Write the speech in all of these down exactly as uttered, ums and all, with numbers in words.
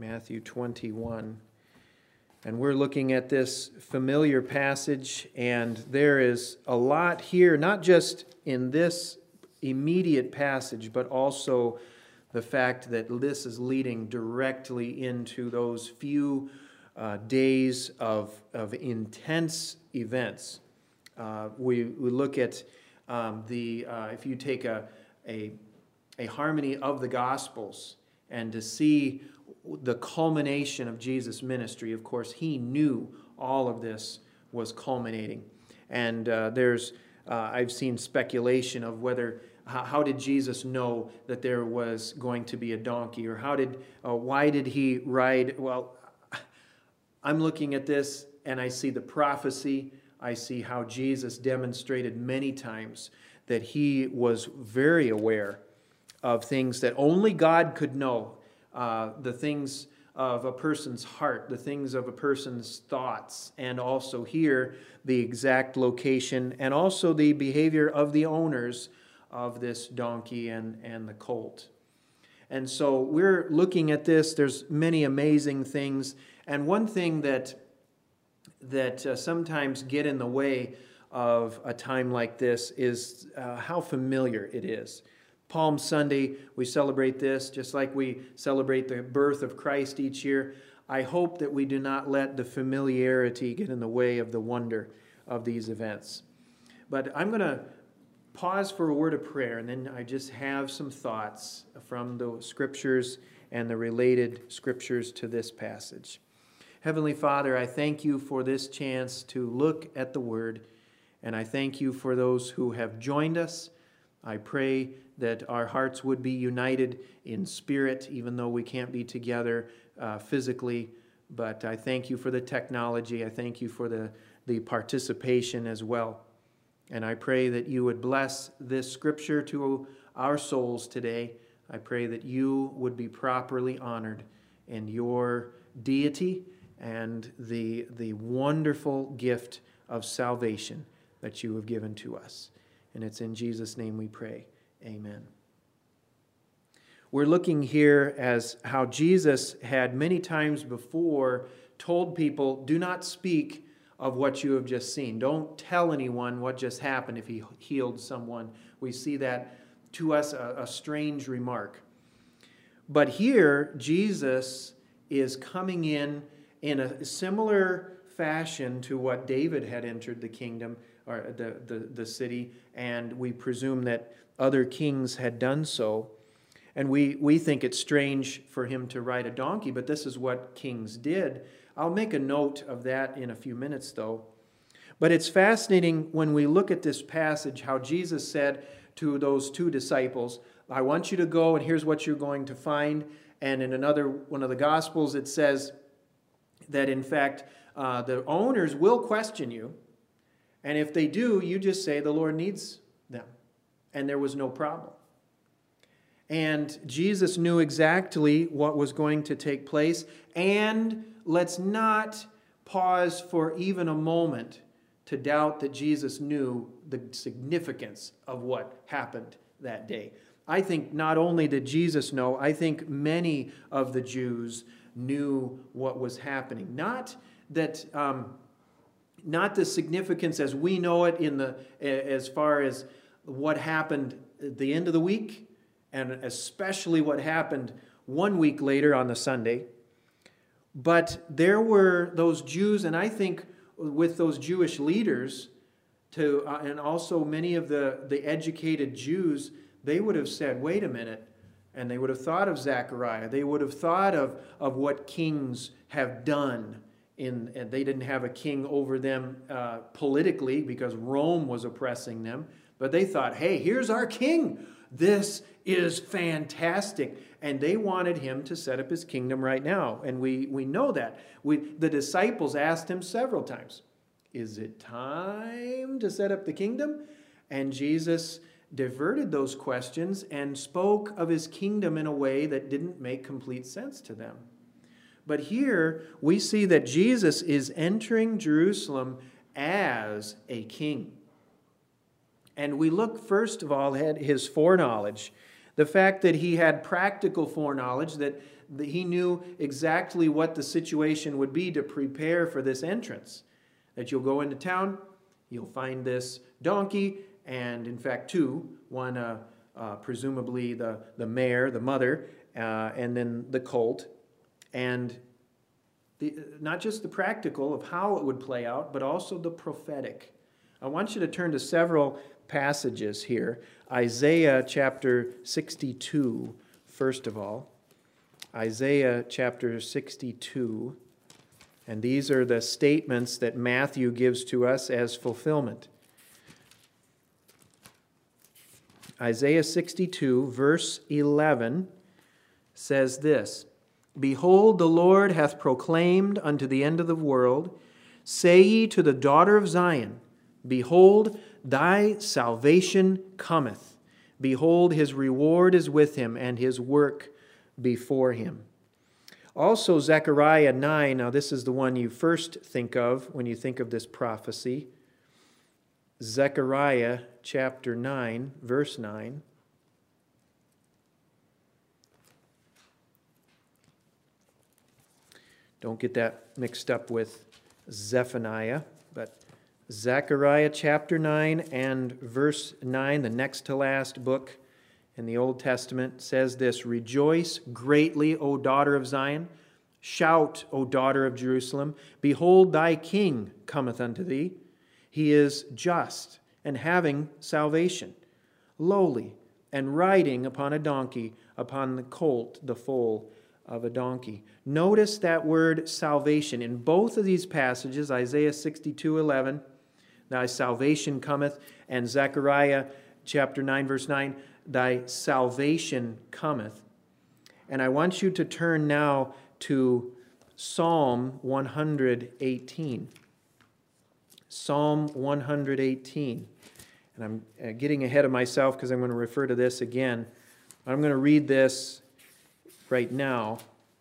Matthew twenty-one. And we're looking at this familiar passage, and there is a lot here, not just in this immediate passage, but also the fact that this is leading directly into those few uh, days of, of intense events. Uh, we, we look at um, the, uh, if you take a, a, a harmony of the Gospels, and to see the culmination of Jesus' ministry. Of course, he knew all of this was culminating. And uh, there's, uh, I've seen speculation of whether, how, how did Jesus know that there was going to be a donkey? Or how did, uh, why did he ride? Well, I'm looking at this and I see the prophecy. I see how Jesus demonstrated many times that he was very aware of things that only God could know. Uh, the things of a person's heart, the things of a person's thoughts, and also here the exact location and also the behavior of the owners of this donkey and, and the colt. And so we're looking at this. There's many amazing things. And one thing that, that uh, sometimes get in the way of a time like this is uh, how familiar it is. Palm Sunday, we celebrate this just like we celebrate the birth of Christ each year. I hope that we do not let the familiarity get in the way of the wonder of these events. But I'm going to pause for a word of prayer, and then I just have some thoughts from the scriptures and the related scriptures to this passage. Heavenly Father, I thank you for this chance to look at the Word, and I thank you for those who have joined us. I pray that our hearts would be united in spirit, even though we can't be together uh, physically. But I thank you for the technology. I thank you for the, the participation as well. And I pray that you would bless this scripture to our souls today. I pray that you would be properly honored in your deity and the, the wonderful gift of salvation that you have given to us. And it's in Jesus' name we pray. Amen. We're looking here as how Jesus had many times before told people, do not speak of what you have just seen. Don't tell anyone what just happened if he healed someone. We see that to us a, a strange remark. But here, Jesus is coming in in a similar fashion to what David had entered the kingdom, or the, the, the city, and we presume that other kings had done so. And we, we think it's strange for him to ride a donkey, but this is what kings did. I'll make a note of that in a few minutes, though. But it's fascinating when we look at this passage, how Jesus said to those two disciples, I want you to go, and here's what you're going to find. And in another one of the Gospels, it says that, in fact, uh, the owners will question you. And if they do, you just say the Lord needs them. And there was no problem. And Jesus knew exactly what was going to take place. And let's not pause for even a moment to doubt that Jesus knew the significance of what happened that day. I think not only did Jesus know, I think many of the Jews knew what was happening. Not that... Um, Not the significance as we know it in the as far as what happened at the end of the week, and especially what happened one week later on the Sunday. But there were those Jews, and I think with those Jewish leaders, to uh, and also many of the, the educated Jews, they would have said, wait a minute, and they would have thought of Zechariah. They would have thought of, of what kings have done. In, and they didn't have a king over them uh, politically because Rome was oppressing them. But they thought, hey, here's our king. This is fantastic. And they wanted him to set up his kingdom right now. And we, we know that. We, the disciples asked him several times, is it time to set up the kingdom? And Jesus diverted those questions and spoke of his kingdom in a way that didn't make complete sense to them. But here we see that Jesus is entering Jerusalem as a king. And we look first of all at his foreknowledge. The fact that he had practical foreknowledge, that, the, he knew exactly what the situation would be to prepare for this entrance. That you'll go into town, you'll find this donkey, and in fact two, one uh, uh, presumably the, the mare, the mother, uh, and then the colt. And the, not just the practical of how it would play out, but also the prophetic. I want you to turn to several passages here. Isaiah chapter sixty-two, first of all. Isaiah chapter sixty-two. And these are the statements that Matthew gives to us as fulfillment. Isaiah sixty-two, verse eleven, says this, Behold, the Lord hath proclaimed unto the end of the world, Say ye to the daughter of Zion, Behold, thy salvation cometh. Behold, his reward is with him, and his work before him. Also, Zechariah nine, now this is the one you first think of when you think of this prophecy. Zechariah chapter nine, verse nine. Don't get that mixed up with Zephaniah, but Zechariah chapter nine and verse nine, the next to last book in the Old Testament, says this, Rejoice greatly, O daughter of Zion. Shout, O daughter of Jerusalem. Behold, thy king cometh unto thee. He is just and having salvation, lowly and riding upon a donkey, upon the colt, the foal of a donkey. Notice that word salvation. In both of these passages, Isaiah sixty-two eleven, thy salvation cometh, and Zechariah chapter nine, verse nine, thy salvation cometh. And I want you to turn now to Psalm one eighteen. Psalm one eighteen. And I'm getting ahead of myself because I'm going to refer to this again. I'm going to read this right now.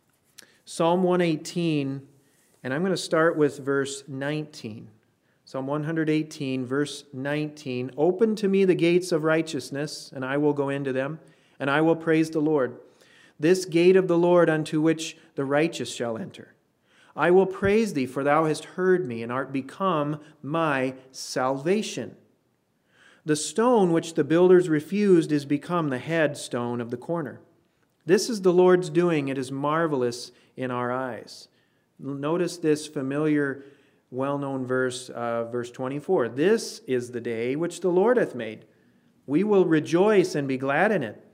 Psalm one eighteen, and I'm going to start with verse nineteen. Psalm one eighteen, verse nineteen. Open to me the gates of righteousness, and I will go into them, and I will praise the Lord. This gate of the Lord unto which the righteous shall enter. I will praise thee, for thou hast heard me, and art become my salvation. The stone which the builders refused is become the headstone of the corner. This is the Lord's doing. It is marvelous in our eyes. Notice this familiar, well-known verse, uh, verse twenty-four. This is the day which the Lord hath made. We will rejoice and be glad in it.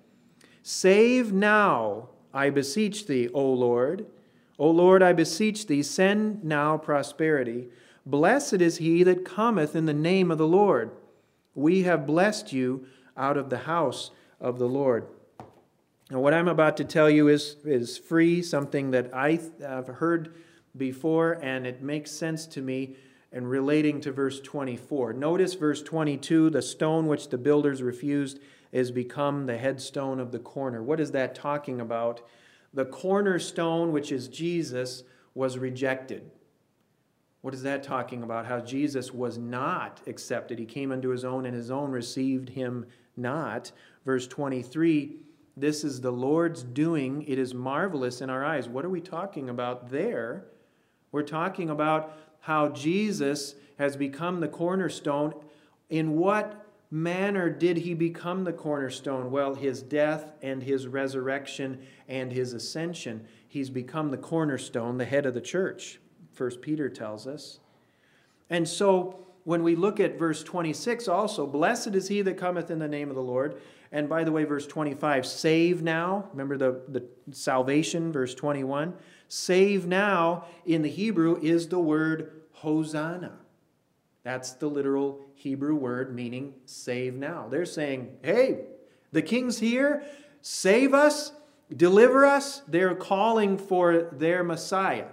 Save now, I beseech thee, O Lord. O Lord, I beseech thee, send now prosperity. Blessed is he that cometh in the name of the Lord. We have blessed you out of the house of the Lord. Now, what I'm about to tell you is, is free, something that I have heard before, and it makes sense to me in relating to verse twenty-four. Notice verse twenty-two, the stone which the builders refused is become the headstone of the corner. What is that talking about? The cornerstone, which is Jesus, was rejected. What is that talking about? How Jesus was not accepted. He came unto his own, and his own received him not. Verse twenty-three, this is the Lord's doing. It is marvelous in our eyes. What are we talking about there? We're talking about how Jesus has become the cornerstone. In what manner did he become the cornerstone? Well, his death and his resurrection and his ascension. He's become the cornerstone, the head of the church, First Peter tells us. And so when we look at verse twenty-six also, blessed is he that cometh in the name of the Lord. And by the way, verse twenty-five, save now. Remember the, the salvation, verse twenty-one. Save now in the Hebrew is the word Hosanna. That's the literal Hebrew word meaning save now. They're saying, hey, the king's here, save us, deliver us. They're calling for their Messiah.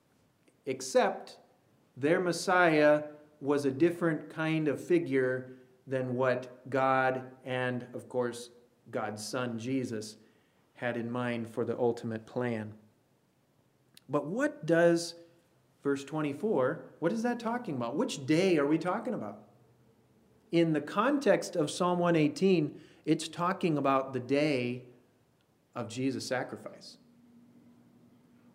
Except their Messiah was a different kind of figure than what God and, of course, God's Son, Jesus, had in mind for the ultimate plan. But what does verse twenty-four, what is that talking about? Which day are we talking about? In the context of Psalm one eighteen, it's talking about the day of Jesus' sacrifice.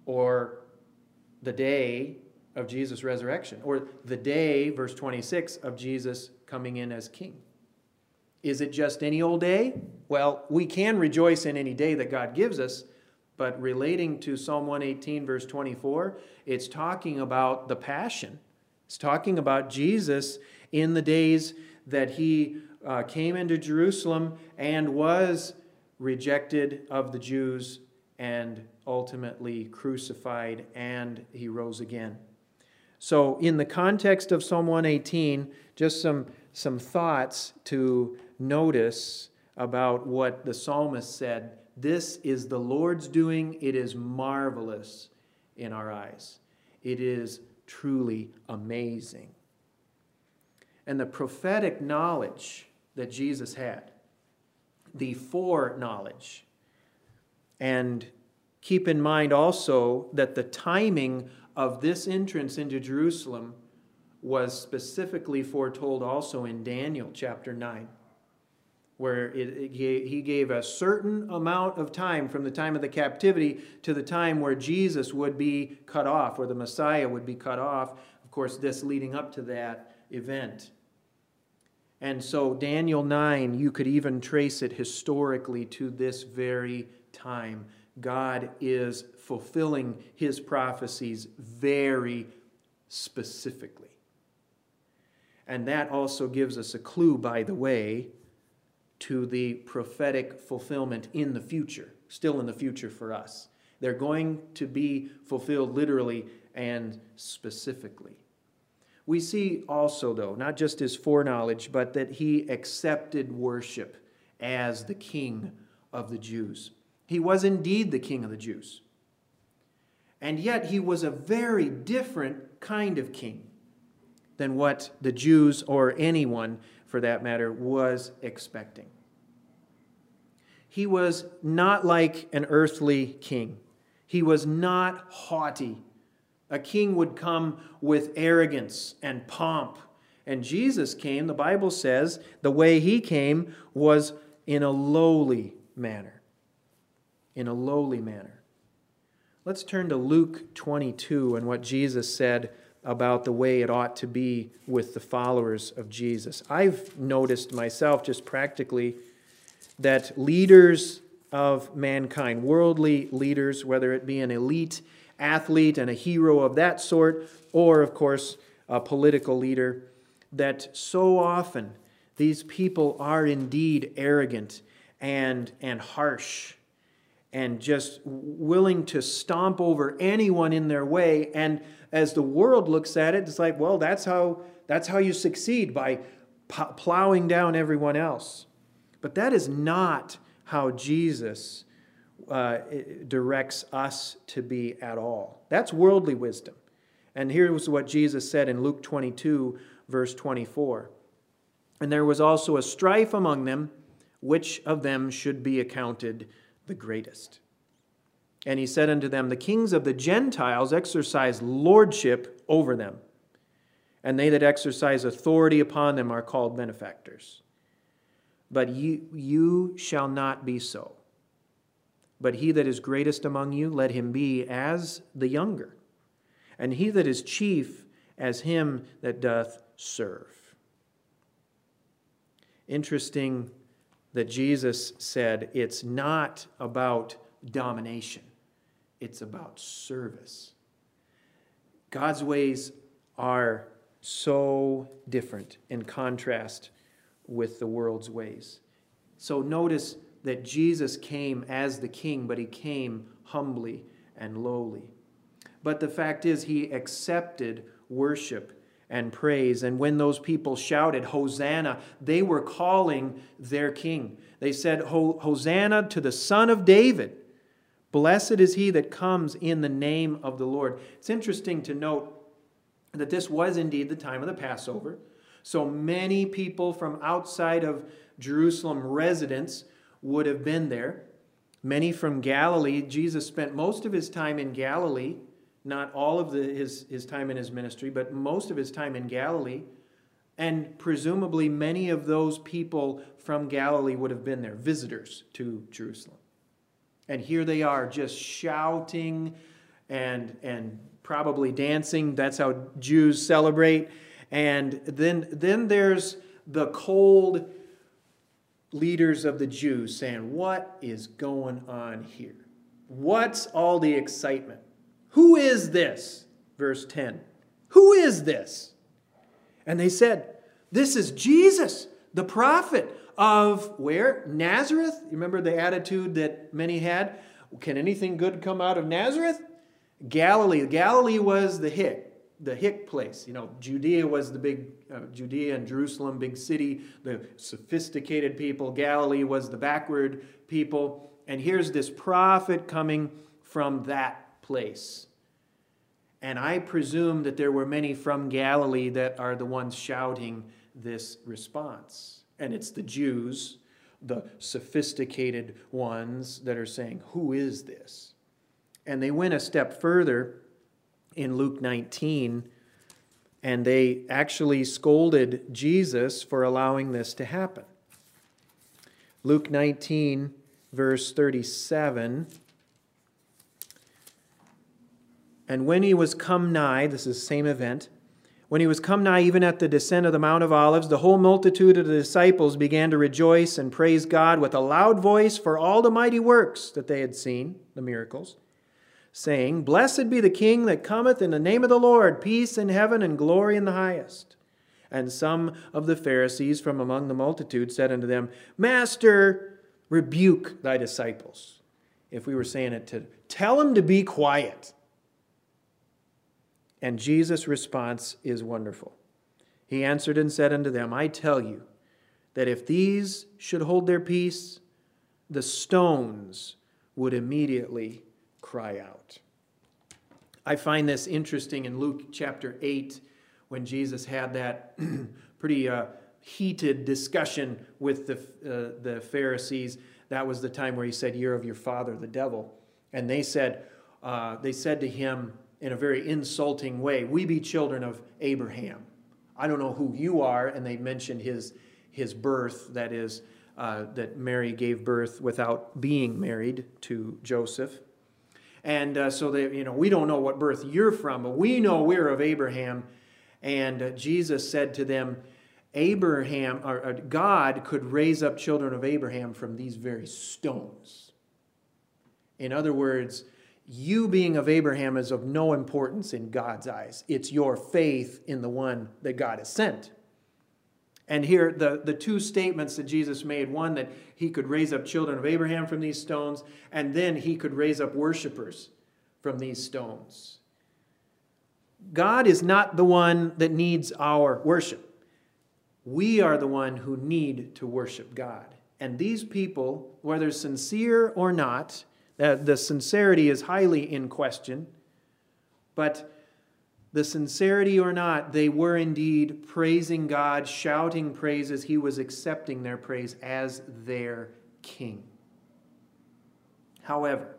or the day of Jesus' resurrection, or the day, verse twenty-six, of Jesus coming in as king? Is it just any old day? Well, we can rejoice in any day that God gives us, but relating to Psalm one eighteen, verse twenty-four, it's talking about the passion. It's talking about Jesus in the days that he uh, came into Jerusalem and was rejected of the Jews and ultimately crucified, and he rose again. So in the context of Psalm one eighteen, just some, some thoughts to notice about what the psalmist said. This is the Lord's doing. It is marvelous in our eyes. It is truly amazing. And the prophetic knowledge that Jesus had, the foreknowledge, and keep in mind also that the timing of this entrance into Jerusalem was specifically foretold also in Daniel chapter nine, where it, it, he gave a certain amount of time from the time of the captivity to the time where Jesus would be cut off, where the Messiah would be cut off. Of course, this leading up to that event. And so Daniel nine, you could even trace it historically to this very time. God is fulfilling his prophecies very specifically. And that also gives us a clue, by the way, to the prophetic fulfillment in the future, still in the future for us. They're going to be fulfilled literally and specifically. We see also, though, not just his foreknowledge, but that he accepted worship as the King of the Jews. He was indeed the King of the Jews. And yet he was a very different kind of king than what the Jews, or anyone for that matter, was expecting. He was not like an earthly king. He was not haughty. A king would come with arrogance and pomp. And Jesus came, the Bible says, the way he came was in a lowly manner. In a lowly manner. Let's turn to Luke twenty-two and what Jesus said about the way it ought to be with the followers of Jesus. I've noticed myself just practically that leaders of mankind, worldly leaders, whether it be an elite athlete and a hero of that sort, or of course a political leader, that so often these people are indeed arrogant and, and harsh and just willing to stomp over anyone in their way. And as the world looks at it, it's like, well, that's how, that's how you succeed, by p- plowing down everyone else. But that is not how Jesus uh, directs us to be at all. That's worldly wisdom. And here's what Jesus said in Luke twenty-two, verse twenty-four. And there was also a strife among them, which of them should be accounted the greatest. And he said unto them, the kings of the Gentiles exercise lordship over them, and they that exercise authority upon them are called benefactors. But you, you shall not be so. But he that is greatest among you, let him be as the younger, and he that is chief as him that doth serve. Interesting that Jesus said it's not about domination. It's about service. God's ways are so different in contrast with the world's ways. So notice that Jesus came as the king, but he came humbly and lowly. But the fact is, he accepted worship and praise. And when those people shouted, Hosanna, they were calling their king. They said, Hosanna to the Son of David. Blessed is he that comes in the name of the Lord. It's interesting to note that this was indeed the time of the Passover. So many people from outside of Jerusalem residents would have been there. Many from Galilee. Jesus spent most of his time in Galilee. Not all of the, his, his time in his ministry, but most of his time in Galilee. And presumably many of those people from Galilee would have been there, visitors to Jerusalem. And here they are just shouting and, and probably dancing. That's how Jews celebrate. And then, then there's the cold leaders of the Jews saying, what is going on here? What's all the excitement? Who is this? Verse ten. Who is this? And they said, this is Jesus, the prophet of where? Nazareth? You remember the attitude that many had? Can anything good come out of Nazareth? Galilee. Galilee was the hick, the hick place. You know, Judea was the big, uh, Judea and Jerusalem, big city, the sophisticated people. Galilee was the backward people. And here's this prophet coming from that place. And I presume that there were many from Galilee that are the ones shouting this response. And it's the Jews, the sophisticated ones, that are saying, who is this? And they went a step further in Luke nineteen, and they actually scolded Jesus for allowing this to happen. Luke nineteen, verse thirty-seven. And when he was come nigh, this is the same event, when he was come nigh even at the descent of the Mount of Olives, the whole multitude of the disciples began to rejoice and praise God with a loud voice for all the mighty works that they had seen, the miracles, saying, Blessed be the King that cometh in the name of the Lord, peace in heaven and glory in the highest. And some of the Pharisees from among the multitude said unto them, Master, rebuke thy disciples. If we were saying it to tell them to be quiet. And Jesus' response is wonderful. He answered and said unto them, I tell you that if these should hold their peace, the stones would immediately cry out. I find this interesting in Luke chapter eight, when Jesus had that pretty uh, heated discussion with the, uh, the Pharisees. That was the time where he said, You're of your father, the devil. And they said, uh, they said to him, in a very insulting way, we be children of Abraham. I don't know who you are. And they mentioned his, his birth, that is, uh, that Mary gave birth without being married to Joseph. And uh, so they, you know, we don't know what birth you're from, but we know we're of Abraham. And uh, Jesus said to them, Abraham, or, or God could raise up children of Abraham from these very stones. In other words, you being of Abraham is of no importance in God's eyes. It's your faith in the one that God has sent. And here, the, the two statements that Jesus made, one that he could raise up children of Abraham from these stones, and then he could raise up worshipers from these stones. God is not the one that needs our worship. We are the one who need to worship God. And these people, whether sincere or not, Uh, the sincerity is highly in question, but the sincerity or not, they were indeed praising God, shouting praises. He was accepting their praise as their king. However,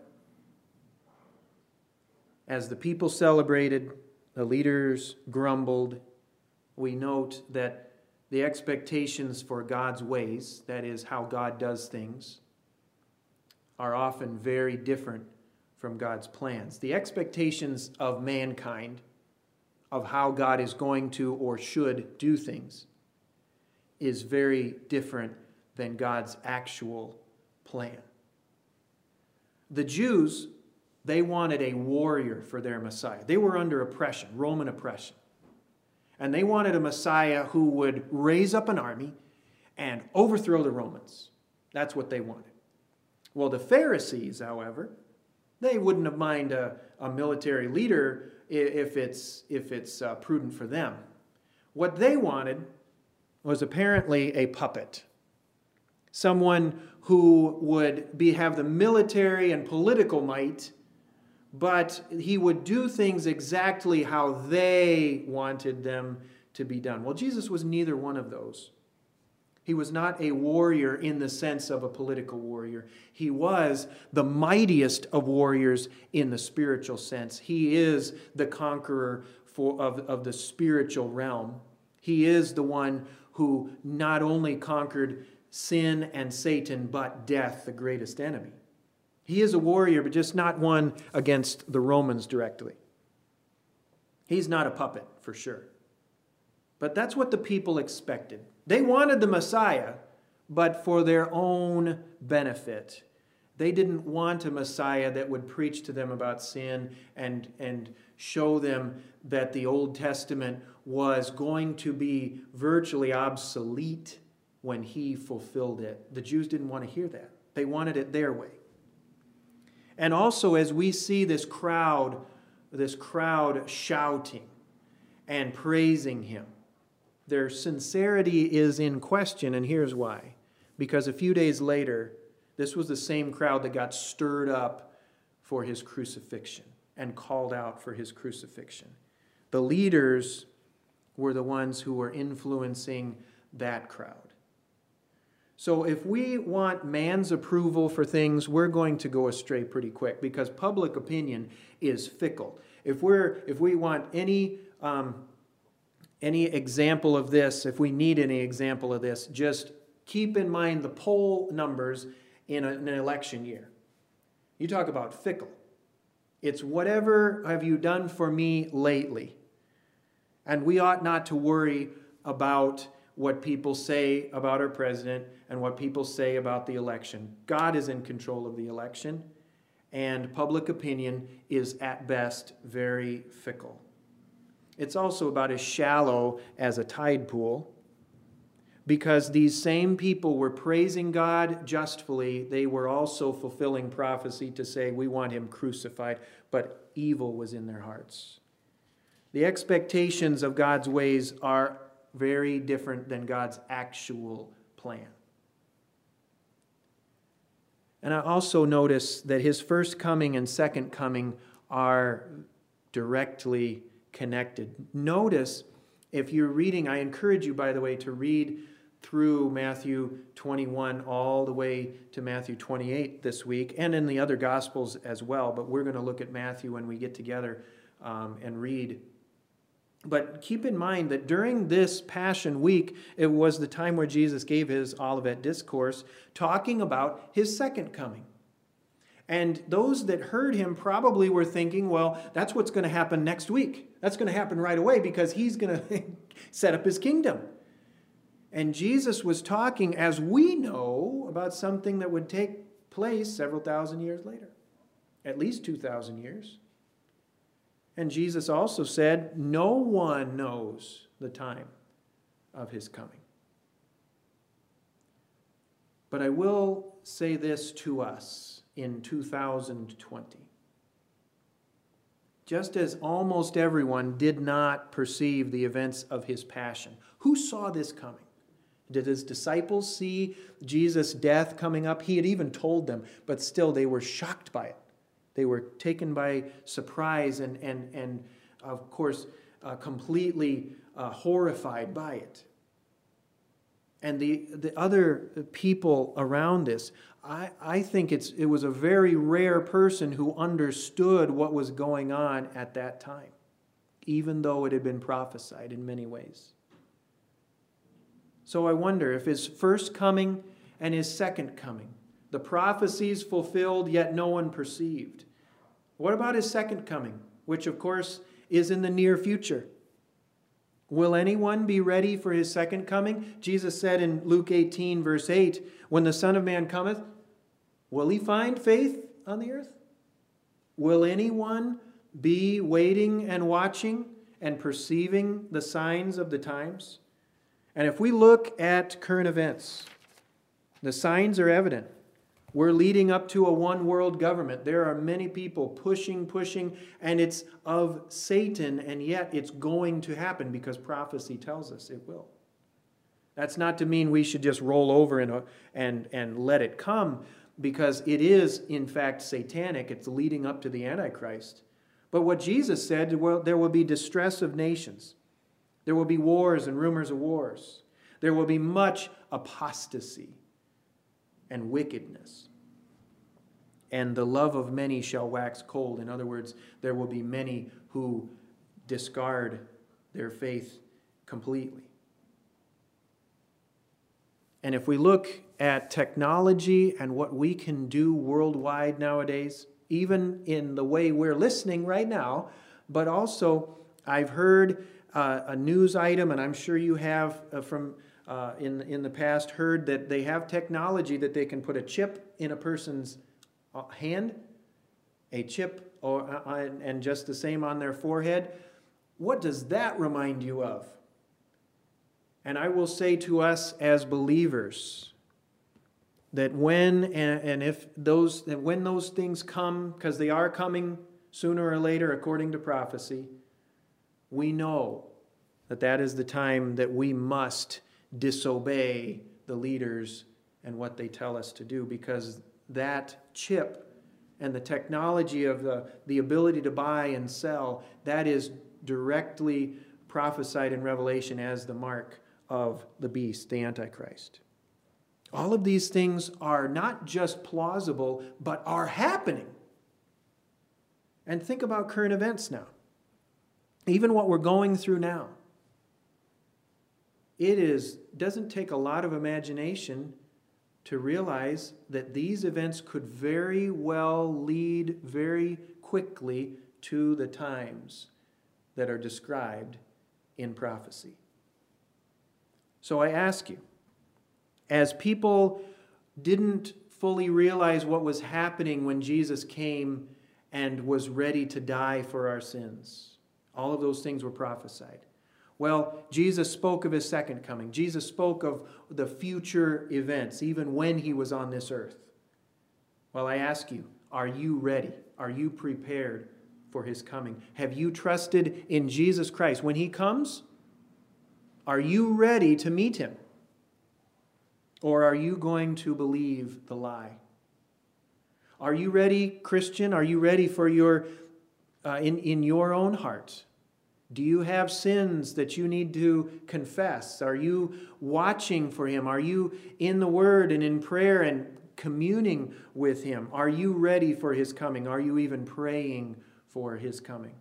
as the people celebrated, the leaders grumbled, we note that the expectations for God's ways, that is, how God does things, are often very different from God's plans. The expectations of mankind, of how God is going to or should do things, is very different than God's actual plan. The Jews, they wanted a warrior for their Messiah. They were under oppression, Roman oppression. And they wanted a Messiah who would raise up an army and overthrow the Romans. That's what they wanted. Well, the Pharisees, however, they wouldn't have mind a, a military leader if it's, if it's uh, prudent for them. What they wanted was apparently a puppet. Someone who would be, have the military and political might, but he would do things exactly how they wanted them to be done. Well, Jesus was neither one of those. He was not a warrior in the sense of a political warrior. He was the mightiest of warriors in the spiritual sense. He is the conqueror for, of, of the spiritual realm. He is the one who not only conquered sin and Satan, but death, the greatest enemy. He is a warrior, but just not one against the Romans directly. He's not a puppet, for sure. But that's what the people expected. They wanted the Messiah, but for their own benefit. They didn't want a Messiah that would preach to them about sin and, and show them that the Old Testament was going to be virtually obsolete when he fulfilled it. The Jews didn't want to hear that. They wanted it their way. And also, as we see this crowd, this crowd shouting and praising him, their sincerity is in question, and here's why. Because a few days later, this was the same crowd that got stirred up for his crucifixion and called out for his crucifixion. The leaders were the ones who were influencing that crowd. So if we want man's approval for things, we're going to go astray pretty quick because public opinion is fickle. If we're if we want any um, any example of this, if we need any example of this, just keep in mind the poll numbers in, a, in an election year. You talk about fickle. It's whatever have you done for me lately. And we ought not to worry about what people say about our president and what people say about the election. God is in control of the election, and public opinion is at best very fickle. It's also about as shallow as a tide pool, because these same people were praising God justly. They were also fulfilling prophecy to say, we want him crucified, but evil was in their hearts. The expectations of God's ways are very different than God's actual plan. And I also notice that his first coming and second coming are directly connected. Notice, if you're reading, I encourage you, by the way, to read through Matthew twenty-one all the way to Matthew twenty-eight this week, and in the other Gospels as well. But we're going to look at Matthew when we get together um, and read. But keep in mind that during this Passion Week, it was the time where Jesus gave his Olivet Discourse, talking about his second coming. And those that heard him probably were thinking, well, that's what's going to happen next week. That's going to happen right away because he's going to set up his kingdom. And Jesus was talking, as we know, about something that would take place several thousand years later, at least two thousand years. And Jesus also said, no one knows the time of his coming. But I will say this to us in two thousand twenty. Just as almost everyone did not perceive the events of his passion, who saw this coming? Did his disciples see Jesus' death coming up? He had even told them, but still they were shocked by it. They were taken by surprise and, and, and of course, uh, completely uh, horrified by it. And the, the other people around us, I, I think it's, it was a very rare person who understood what was going on at that time, even though it had been prophesied in many ways. So I wonder if his first coming and his second coming, the prophecies fulfilled, yet no one perceived. What about his second coming, which of course is in the near future? Will anyone be ready for his second coming? Jesus said in Luke eighteen, verse eight, when the Son of Man cometh, will he find faith on the earth? Will anyone be waiting and watching and perceiving the signs of the times? And if we look at current events, the signs are evident. We're leading up to a one-world government. There are many people pushing, pushing, and it's of Satan, and yet it's going to happen because prophecy tells us it will. That's not to mean we should just roll over and, and, and let it come, because it is, in fact, satanic. It's leading up to the Antichrist. But what Jesus said, well, there will be distress of nations. There will be wars and rumors of wars. There will be much apostasy and wickedness. And the love of many shall wax cold. In other words, there will be many who discard their faith completely. And if we look at technology and what we can do worldwide nowadays, even in the way we're listening right now, but also I've heard uh, a news item, and I'm sure you have uh, from uh, in, in the past heard that they have technology that they can put a chip in a person's hand, a chip or, uh, and just the same on their forehead. What does that remind you of? And I will say to us as believers that when and, and if those that when those things come, because they are coming sooner or later according to prophecy, we know that that is the time that we must disobey the leaders and what they tell us to do, because that chip and the technology of the, the ability to buy and sell, that is directly prophesied in Revelation as the mark of the beast, the Antichrist. All of these things are not just plausible, but are happening. And think about current events now. Even what we're going through now. It is, doesn't take a lot of imagination to realize that these events could very well lead very quickly to the times that are described in prophecy. So I ask you, as people didn't fully realize what was happening when Jesus came and was ready to die for our sins, all of those things were prophesied. Well, Jesus spoke of his second coming. Jesus spoke of the future events, even when he was on this earth. Well, I ask you, are you ready? Are you prepared for his coming? Have you trusted in Jesus Christ? When he comes, are you ready to meet him? Or are you going to believe the lie? Are you ready, Christian? Are you ready for your, uh, in, in your own heart? Do you have sins that you need to confess? Are you watching for him? Are you in the Word and in prayer and communing with him? Are you ready for his coming? Are you even praying for his coming?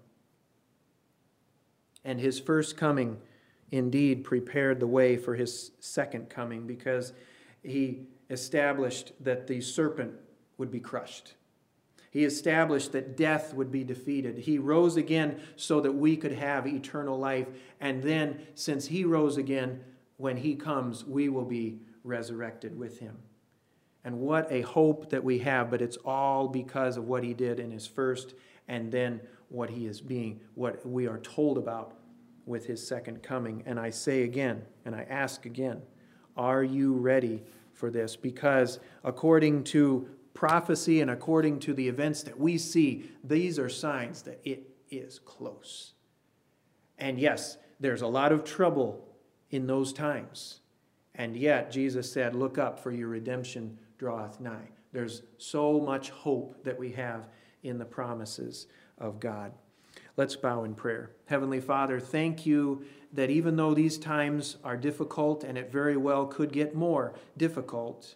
And his first coming indeed prepared the way for his second coming, because he established that the serpent would be crushed. He established that death would be defeated. He rose again so that we could have eternal life. And then, since he rose again, when he comes, we will be resurrected with him. And what a hope that we have, but it's all because of what he did in his first, and then what he is being, what we are told about with his second coming. And I say again, and I ask again, are you ready for this? Because according to prophecy and according to the events that we see, these are signs that it is close. And yes, there's a lot of trouble in those times. And yet, Jesus said, look up, for your redemption draweth nigh. There's so much hope that we have in the promises of God. Let's bow in prayer. Heavenly Father, thank you that even though these times are difficult, and it very well could get more difficult,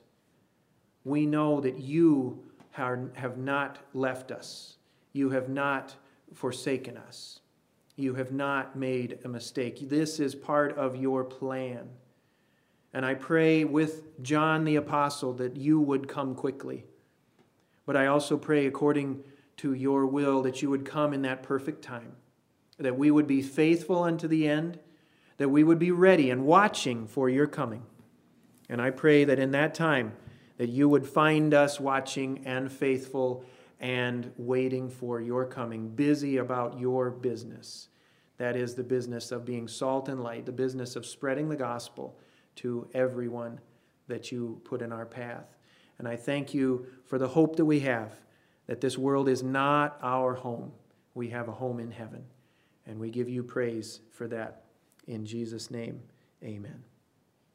we know that you have not left us. You have not forsaken us. You have not made a mistake. This is part of your plan. And I pray with John the Apostle that you would come quickly. But I also pray according to your will that you would come in that perfect time, that we would be faithful unto the end, that we would be ready and watching for your coming. And I pray that in that time, that you would find us watching and faithful and waiting for your coming, busy about your business. That is the business of being salt and light, the business of spreading the gospel to everyone that you put in our path. And I thank you for the hope that we have, that this world is not our home. We have a home in heaven. And we give you praise for that. In Jesus' name, amen.